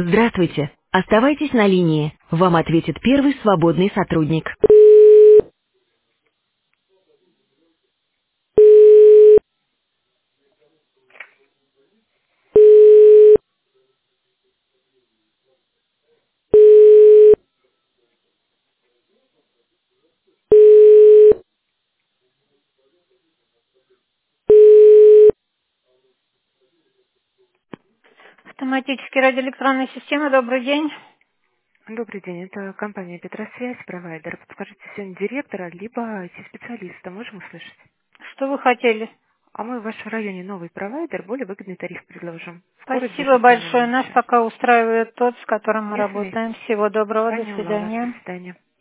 Здравствуйте. Оставайтесь на линии. Вам ответит первый свободный сотрудник. Автоматический радиоэлектронная система. Добрый день. Добрый день, это компания Петросвязь, провайдер. Подскажите сегодня директора, либо IT-специалиста, можем услышать? Что вы хотели? А мы в вашем районе новый провайдер, более выгодный тариф предложим. В городе Спасибо жизненно большое. нам Нас сейчас. пока устраивает тот, с которым мы Если работаем. Всего доброго. До поняла вас, до свидания. свидания.